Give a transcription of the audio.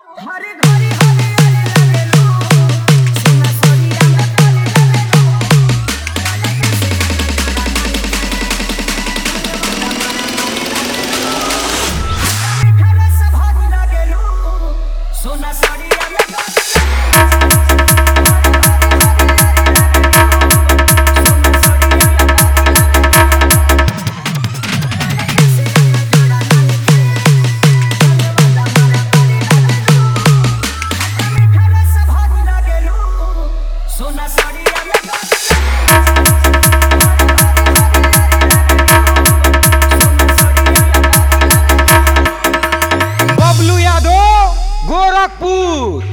हरे घरे हरे हरे लगेलो सोना सोनिया में काले लगेलो राजा कैसे मीठा रस भारी लगेलो सोना सोनिया में सोना साड़िया में बबलू यादव गोरखपुर।